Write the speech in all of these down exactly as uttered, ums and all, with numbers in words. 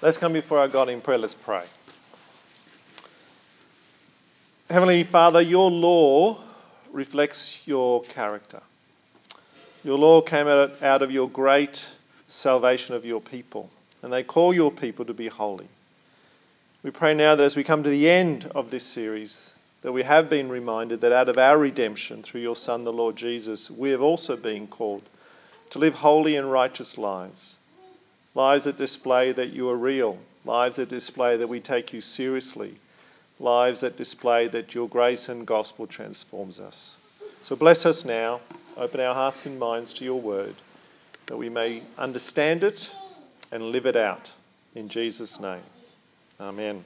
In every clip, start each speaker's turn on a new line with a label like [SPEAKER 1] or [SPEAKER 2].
[SPEAKER 1] Let's come before our God in prayer. Let's pray. Heavenly Father, your law reflects your character. Your law came out, out of your great salvation of your people, and they call your people to be holy. We pray now that as we come to the end of this series, that we have been reminded that out of our redemption through your Son, the Lord Jesus, we have also been called to live holy and righteous lives. Lives that display that you are real. Lives that display that we take you seriously. Lives that display that your grace and gospel transforms us. So bless us now. Open our hearts and minds to your word, that we may understand it and live it out. In Jesus' name. Amen.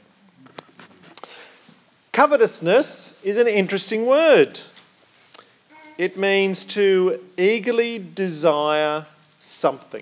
[SPEAKER 1] Covetousness is an interesting word. It means to eagerly desire something.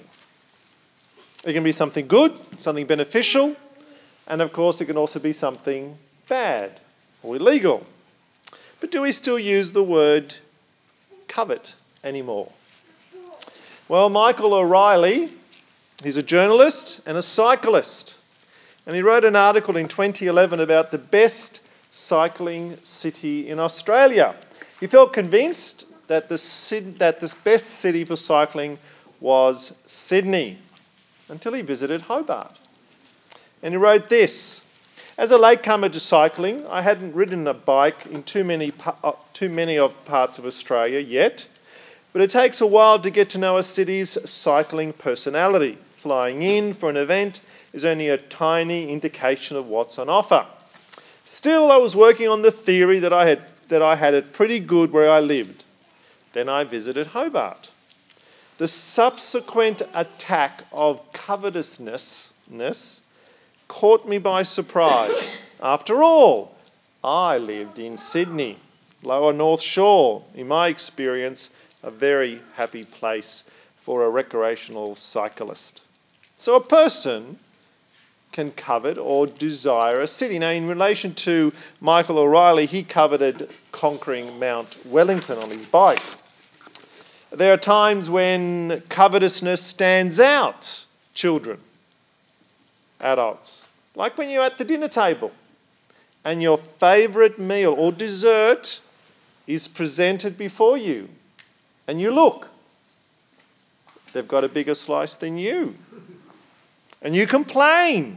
[SPEAKER 1] It can be something good, something beneficial, and of course it can also be something bad or illegal. But do we still use the word covet anymore? Well, Michael O'Reilly, he's a journalist and a cyclist, and he wrote an article in twenty eleven about the best cycling city in Australia. He felt convinced that the, that the best city for cycling was Sydney, until he visited Hobart. And he wrote this: as a latecomer to cycling, I hadn't ridden a bike in too many too many of parts of Australia yet, but it takes a while to get to know a city's cycling personality. Flying in for an event is only a tiny indication of what's on offer. Still, I was working on the theory that I had that I had it pretty good where I lived. Then I visited Hobart. The subsequent attack of covetousness caught me by surprise. After all, I lived in Sydney, Lower North Shore. In my experience, a very happy place for a recreational cyclist. So a person can covet or desire a city. Now, in relation to Michael O'Reilly, he coveted conquering Mount Wellington on his bike. There are times when covetousness stands out, children, adults. Like when you're at the dinner table and your favourite meal or dessert is presented before you and you look, they've got a bigger slice than you. And you complain.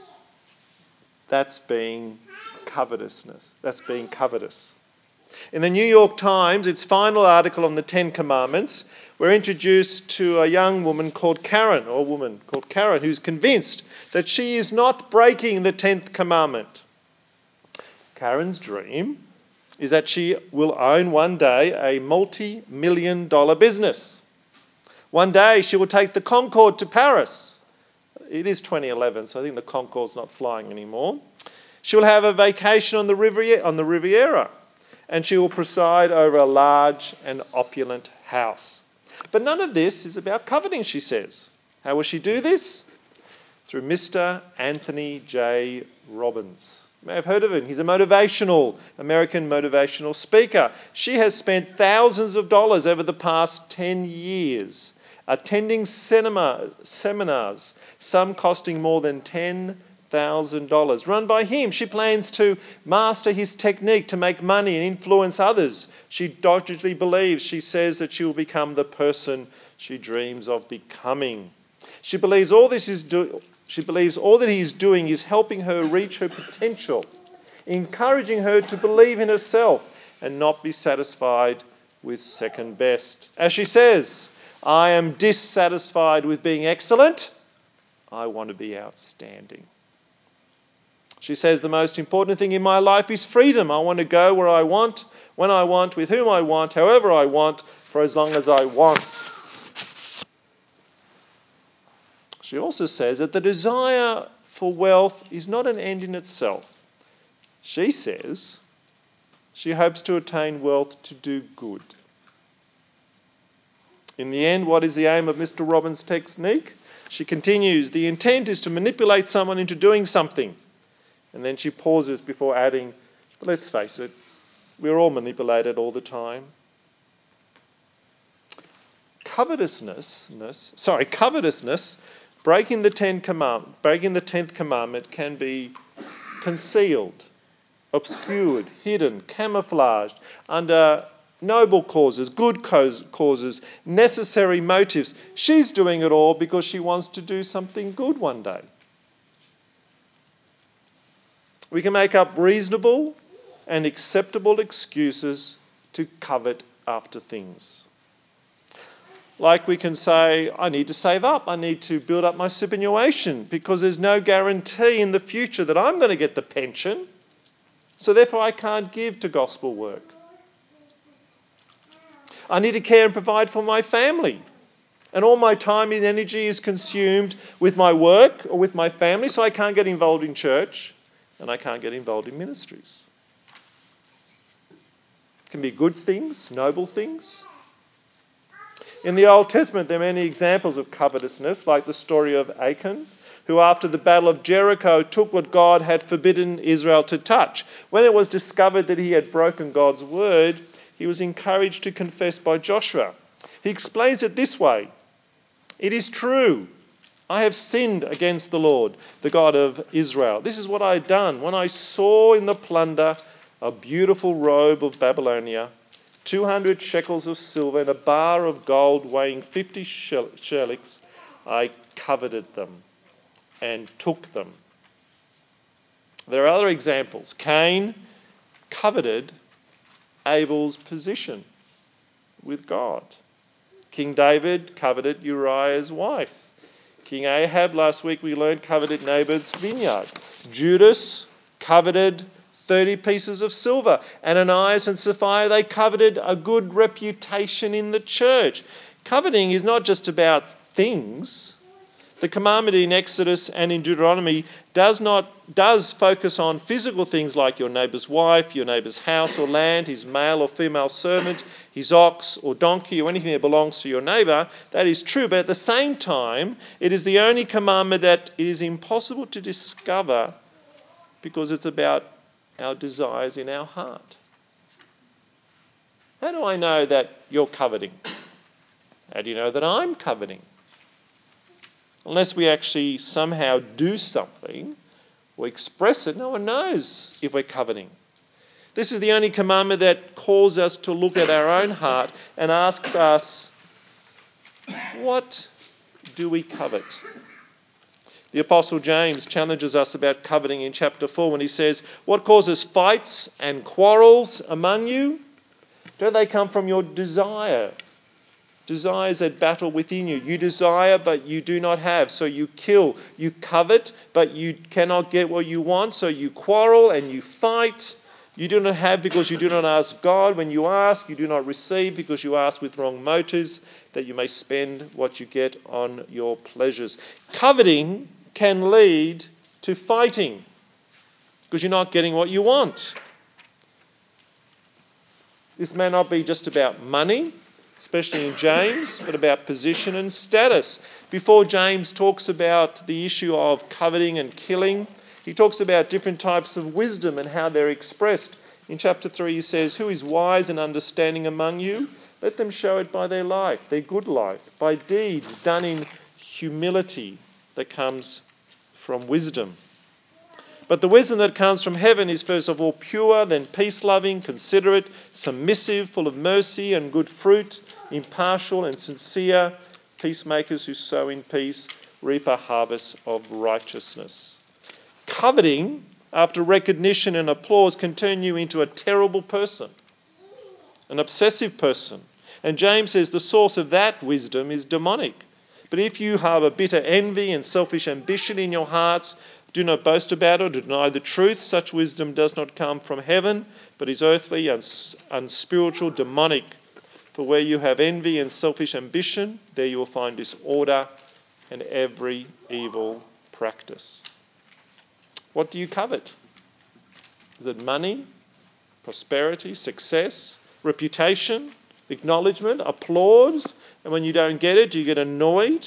[SPEAKER 1] That's being covetousness. That's being covetous. In the New York Times, its final article on the Ten Commandments, we're introduced to a young woman called Karen, or a woman called Karen, who's convinced that she is not breaking the tenth commandment. Karen's dream is that she will own one day a multi-million dollar business. One day she will take the Concorde to Paris. It is twenty eleven, so I think the Concorde's not flying anymore. She will have a vacation on the Riviera, on the Riviera. And she will preside over a large and opulent house. But none of this is about coveting, she says. How will she do this? Through Mister Anthony J. Robbins. You may have heard of him. He's a motivational, American motivational speaker. She has spent thousands of dollars over the past ten years attending cinema, seminars, some costing more than ten thousand dollars, run by him. She plans to master his technique to make money and influence others. She doggedly believes, she says, that she will become the person she dreams of becoming. She believes all this is do- she believes all that he is doing is helping her reach her potential, encouraging her to believe in herself and not be satisfied with second best. As she says, I am dissatisfied with being excellent. I want to be outstanding. She says the most important thing in my life is freedom. I want to go where I want, when I want, with whom I want, however I want, for as long as I want. She also says that the desire for wealth is not an end in itself. She says she hopes to attain wealth to do good. In the end, what is the aim of Mister Robbins' technique? She continues, the intent is to manipulate someone into doing something. And then she pauses before adding, but let's face it, we're all manipulated all the time. Covetousness, sorry, covetousness Breaking the ten command, breaking the tenth commandment can be concealed, obscured, hidden, camouflaged under noble causes, good causes, necessary motives. She's doing it all because she wants to do something good one day. We can make up reasonable and acceptable excuses to covet after things. Like we can say, I need to save up, I need to build up my superannuation because there's no guarantee in the future that I'm going to get the pension, so therefore I can't give to gospel work. I need to care and provide for my family, and all my time and energy is consumed with my work or with my family, so I can't get involved in church and I can't get involved in ministries. It can be good things, noble things. In the Old Testament, there are many examples of covetousness, like the story of Achan, who after the Battle of Jericho took what God had forbidden Israel to touch. When it was discovered that he had broken God's word, he was encouraged to confess by Joshua. He explains it this way: "It is true, I have sinned against the Lord, the God of Israel. This is what I had done when I saw in the plunder a beautiful robe of Babylonia, two hundred shekels of silver, and a bar of gold weighing fifty shekels. I coveted them and took them." There are other examples. Cain coveted Abel's position with God. King David coveted Uriah's wife. King Ahab, last week we learned, coveted Naboth's vineyard. Judas coveted thirty pieces of silver. Ananias and Sapphira, they coveted a good reputation in the church. Coveting is not just about things. The commandment in Exodus and in Deuteronomy does not does focus on physical things like your neighbour's wife, your neighbour's house or land, his male or female servant, his ox or donkey, or anything that belongs to your neighbour. That is true, but at the same time, it is the only commandment that it is impossible to discover because it's about our desires in our heart. How do I know that you're coveting? How do you know that I'm coveting? Unless we actually somehow do something or express it, no one knows if we're coveting. This is the only commandment that calls us to look at our own heart and asks us, what do we covet? The Apostle James challenges us about coveting in chapter four when he says, "What causes fights and quarrels among you? Don't they come from your desire? Desires that battle within you. You desire, but you do not have, so you kill. You covet, but you cannot get what you want, so you quarrel and you fight. You do not have because you do not ask God. When you ask, you do not receive because you ask with wrong motives, that you may spend what you get on your pleasures." Coveting can lead to fighting because you're not getting what you want. This may not be just about money, especially in James, but about position and status. Before James talks about the issue of coveting and killing, he talks about different types of wisdom and how they're expressed. In chapter three he says, "Who is wise and understanding among you? Let them show it by their life, their good life, by deeds done in humility that comes from wisdom. But the wisdom that comes from heaven is first of all pure, then peace-loving, considerate, submissive, full of mercy and good fruit, impartial and sincere. Peacemakers who sow in peace reap a harvest of righteousness." Coveting, after recognition and applause, can turn you into a terrible person, an obsessive person. And James says the source of that wisdom is demonic. But if you harbour bitter envy and selfish ambition in your hearts, do not boast about it or deny the truth. Such wisdom does not come from heaven, but is earthly, uns- unspiritual, demonic. For where you have envy and selfish ambition, there you will find disorder and every evil practice. What do you covet? Is it money, prosperity, success, reputation, acknowledgement, applause? And when you don't get it, do you get annoyed?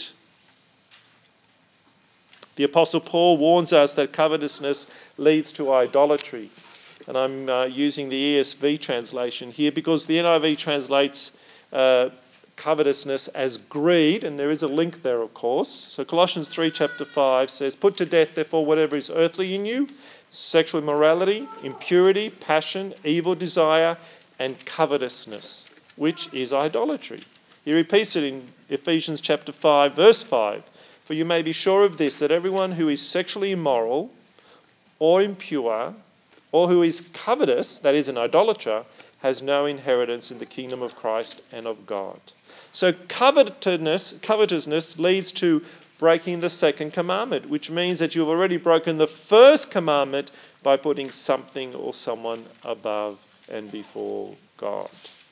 [SPEAKER 1] The Apostle Paul warns us that covetousness leads to idolatry. And I'm uh, using the E S V translation here because the N I V translates uh, covetousness as greed, and there is a link there, of course. So Colossians three, chapter five says, "Put to death, therefore, whatever is earthly in you, sexual immorality, impurity, passion, evil desire, and covetousness, which is idolatry." He repeats it in Ephesians chapter five, verse five. "For you may be sure of this, that everyone who is sexually immoral or impure, or who is covetous, that is an idolater, has no inheritance in the kingdom of Christ and of God." So covetousness, covetousness leads to breaking the second commandment, which means that you've already broken the first commandment by putting something or someone above and before God.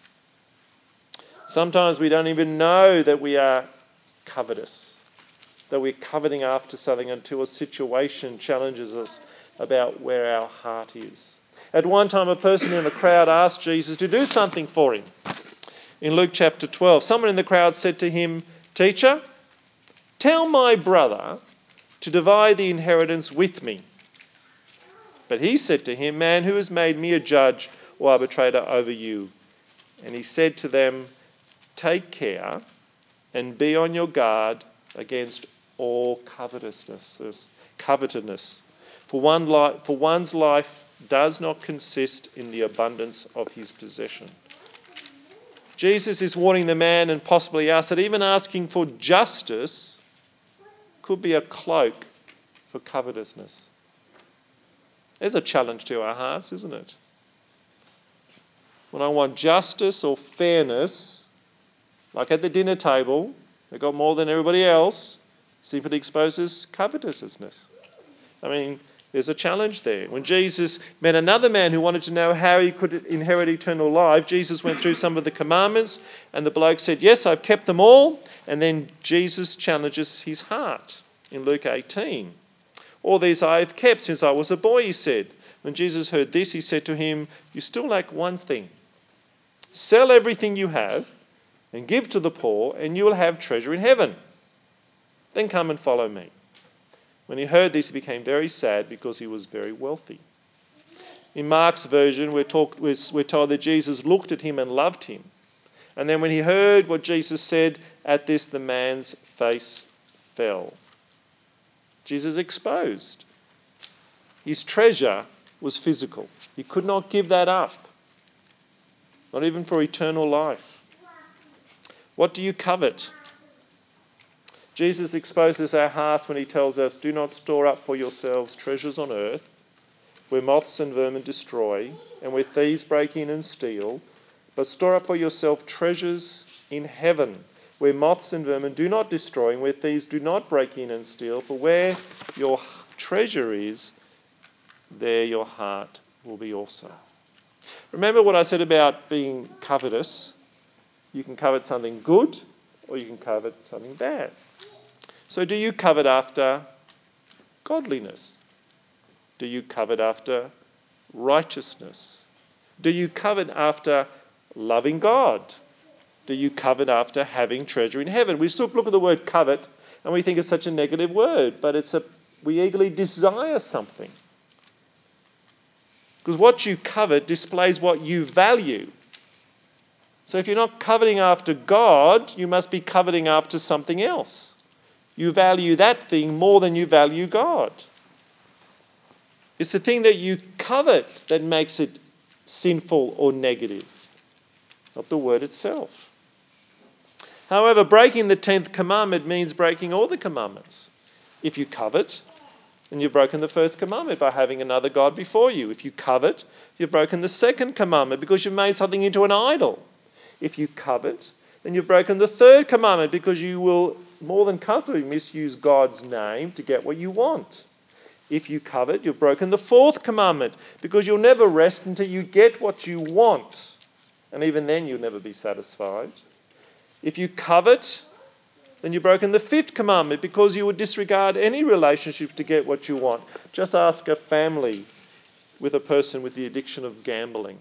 [SPEAKER 1] Sometimes we don't even know that we are covetous, that we're coveting after something until a situation challenges us about where our heart is. At one time, a person in the crowd asked Jesus to do something for him. In Luke chapter twelve, someone in the crowd said to him, "Teacher, tell my brother to divide the inheritance with me." But he said to him, "Man, who has made me a judge or arbitrator over you?" And he said to them, "Take care and be on your guard against all covetousness, covetousness. For one li- for one's life does not consist in the abundance of his possession." Jesus is warning the man and possibly us that even asking for justice could be a cloak for covetousness. There's a challenge to our hearts, isn't it? When I want justice or fairness, like at the dinner table, they got more than everybody else, simply exposes covetousness. I mean, there's a challenge there. When Jesus met another man who wanted to know how he could inherit eternal life, Jesus went through some of the commandments, and the bloke said, "Yes, I've kept them all." And then Jesus challenges his heart in Luke eighteen. "All these I have kept since I was a boy," he said. When Jesus heard this, he said to him, "You still lack one thing. Sell everything you have and give to the poor, and you will have treasure in heaven. Then come and follow me." When he heard this, he became very sad because he was very wealthy. In Mark's version, we're, talk, we're, we're told that Jesus looked at him and loved him. And then when he heard what Jesus said, at this the man's face fell. Jesus exposed. His treasure was physical. He could not give that up, not even for eternal life. What do you covet? Jesus exposes our hearts when he tells us, "Do not store up for yourselves treasures on earth, where moths and vermin destroy, and where thieves break in and steal, but store up for yourself treasures in heaven, where moths and vermin do not destroy, and where thieves do not break in and steal. For where your treasure is, there your heart will be also." Remember what I said about being covetous? You can covet something good, or you can covet something bad. So do you covet after godliness? Do you covet after righteousness? Do you covet after loving God? Do you covet after having treasure in heaven? We still look at the word covet and we think it's such a negative word, but it's a we eagerly desire something. Because what you covet displays what you value. So if you're not coveting after God, you must be coveting after something else. You value that thing more than you value God. It's the thing that you covet that makes it sinful or negative, not the word itself. However, breaking the tenth commandment means breaking all the commandments. If you covet, then you've broken the first commandment by having another God before you. If you covet, you've broken the second commandment because you've made something into an idol. If you covet, then you've broken the third commandment because you will more than comfortably misuse God's name to get what you want. If you covet, you've broken the fourth commandment because you'll never rest until you get what you want. And even then you'll never be satisfied. If you covet, then you've broken the fifth commandment because you would disregard any relationship to get what you want. Just ask a family with a person with the addiction of gambling.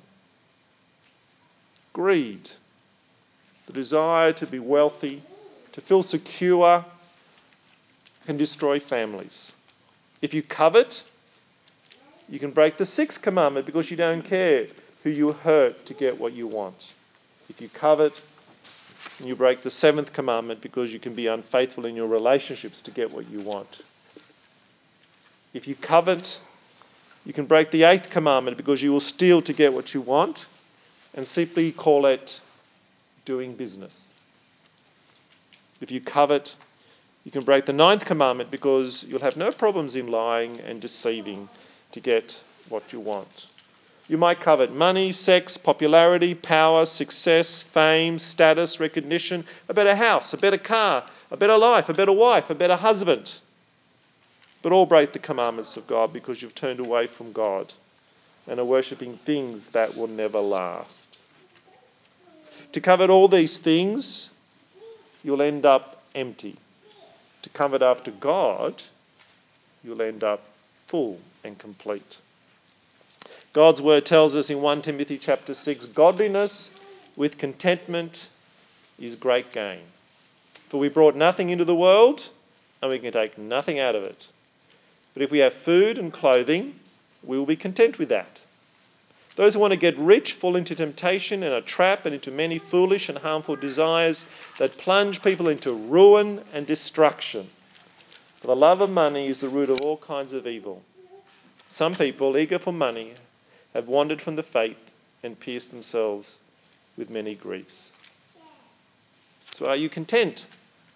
[SPEAKER 1] Greed, the desire to be wealthy, to feel secure, can destroy families. If you covet, you can break the sixth commandment because you don't care who you hurt to get what you want. If you covet, And you break the seventh commandment because you can be unfaithful in your relationships to get what you want. If you covet, you can break the eighth commandment because you will steal to get what you want, and simply call it doing business. If you covet, you can break the ninth commandment because you'll have no problems in lying and deceiving to get what you want. You might covet money, sex, popularity, power, success, fame, status, recognition, a better house, a better car, a better life, a better wife, a better husband. But all break the commandments of God because you've turned away from God and are worshipping things that will never last. To covet all these things, you'll end up empty. To covet after God, you'll end up full and complete. God's word tells us in First Timothy chapter six, godliness with contentment is great gain. For we brought nothing into the world, and we can take nothing out of it. But if we have food and clothing, we will be content with that. Those who want to get rich fall into temptation and a trap and into many foolish and harmful desires that plunge people into ruin and destruction. For the love of money is the root of all kinds of evil. Some people, eager for money, have wandered from the faith and pierced themselves with many griefs. So are you content?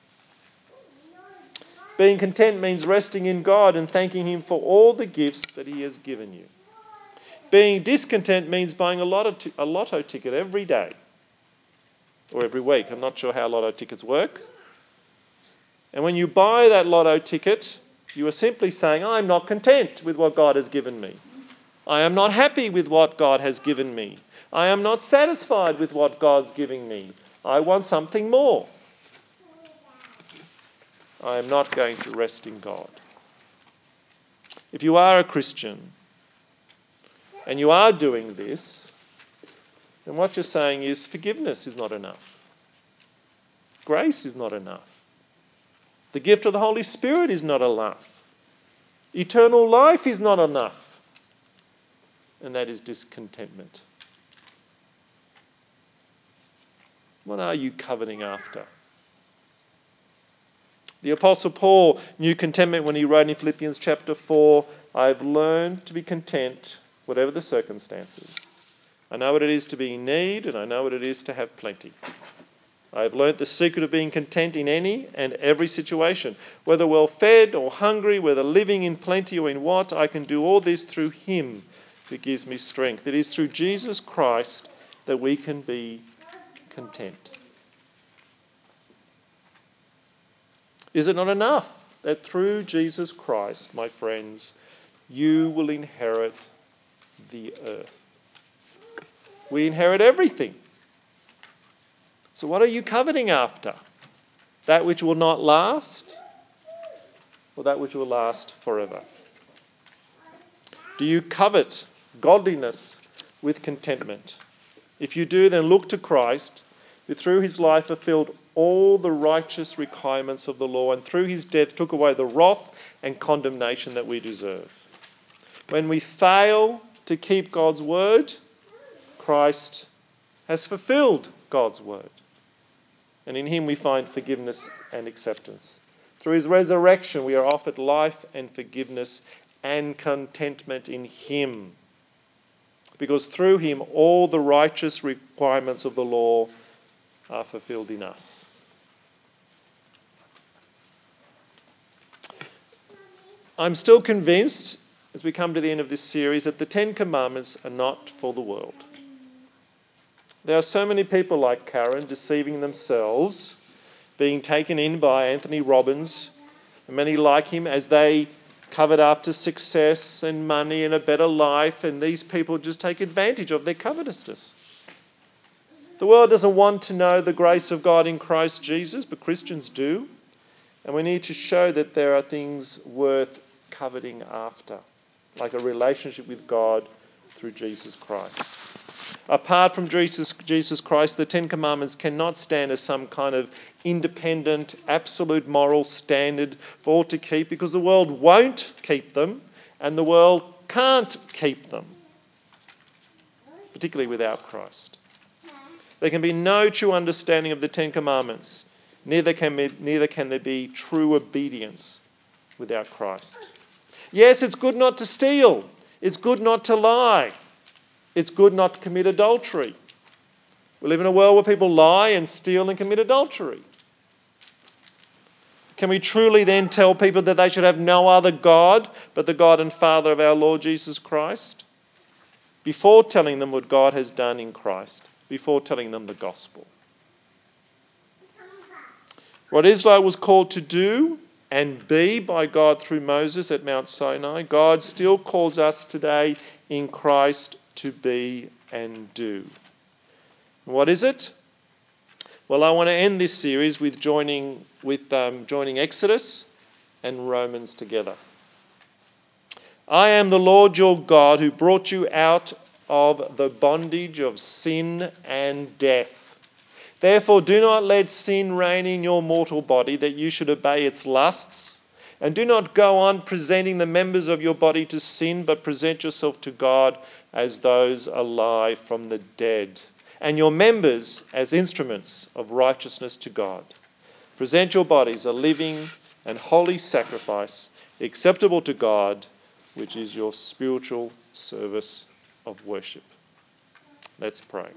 [SPEAKER 1] Being content means resting in God and thanking Him for all the gifts that He has given you. Being discontent means buying a lotto, t- a lotto ticket every day or every week. I'm not sure how lotto tickets work. And when you buy that lotto ticket, you are simply saying, I'm not content with what God has given me. I am not happy with what God has given me. I am not satisfied with what God's giving me. I want something more. I am not going to rest in God. If you are a Christian and you are doing this, then what you're saying is forgiveness is not enough. Grace is not enough. The gift of the Holy Spirit is not enough. Eternal life is not enough. And that is discontentment. What are you coveting after? The Apostle Paul knew contentment when he wrote in Philippians chapter four, I have learned to be content whatever the circumstances. I know what it is to be in need, and I know what it is to have plenty. I have learnt the secret of being content in any and every situation. Whether well fed or hungry, whether living in plenty or in want, I can do all this through Him who gives me strength. It is through Jesus Christ that we can be content. Is it not enough that through Jesus Christ, my friends, you will inherit the earth? We inherit everything. So what are you coveting after? That which will not last, or that which will last forever? Do you covet godliness with contentment? If you do, then look to Christ, who through His life fulfilled all the righteous requirements of the law, and through His death took away the wrath and condemnation that we deserve. When we fail to keep God's word, Christ has fulfilled God's word. And in Him we find forgiveness and acceptance. Through His resurrection we are offered life and forgiveness and contentment in Him. Because through Him all the righteous requirements of the law are fulfilled in us. I'm still convinced, as we come to the end of this series, that the Ten Commandments are not for the world. There are so many people like Karen deceiving themselves, being taken in by Anthony Robbins, and many like him as they covet after success and money and a better life, and these people just take advantage of their covetousness. The world doesn't want to know the grace of God in Christ Jesus, but Christians do. And we need to show that there are things worth coveting after, like a relationship with God through Jesus Christ. Apart from Jesus, Jesus Christ, the Ten Commandments cannot stand as some kind of independent, absolute moral standard for all to keep, because the world won't keep them and the world can't keep them, particularly without Christ. There can be no true understanding of the Ten Commandments. Neither can, be, neither can there be true obedience without Christ. Yes, it's good not to steal. It's good not to lie. It's good not to commit adultery. We live in a world where people lie and steal and commit adultery. Can we truly then tell people that they should have no other God but the God and Father of our Lord Jesus Christ? Before telling them what God has done in Christ, before telling them the gospel. What Israel was called to do and be by God through Moses at Mount Sinai, God still calls us today in Christ to be and do. What is it? Well, I want to end this series with joining with um, joining Exodus and Romans together. I am the Lord your God who brought you out of the bondage of sin and death. Therefore, do not let sin reign in your mortal body, that you should obey its lusts. And do not go on presenting the members of your body to sin, but present yourself to God as those alive from the dead, and your members as instruments of righteousness to God. Present your bodies a living and holy sacrifice, acceptable to God, which is your spiritual service of worship. Let's pray.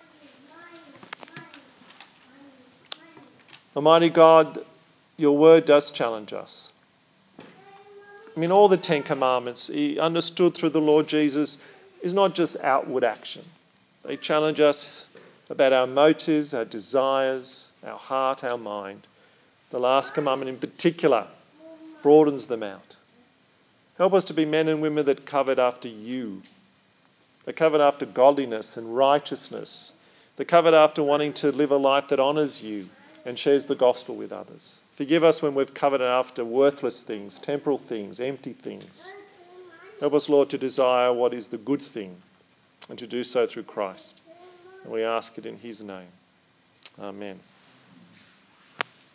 [SPEAKER 1] Almighty God, your word does challenge us. I mean, all the Ten Commandments, understood through the Lord Jesus, is not just outward action. They challenge us about our motives, our desires, our heart, our mind. The last commandment in particular broadens them out. Help us to be men and women that covet after you, that covet after godliness and righteousness, that covet after wanting to live a life that honours you and shares the gospel with others. Forgive us when we've coveted after worthless things, temporal things, empty things. Help us, Lord, to desire what is the good thing and to do so through Christ. And we ask it in his name. Amen.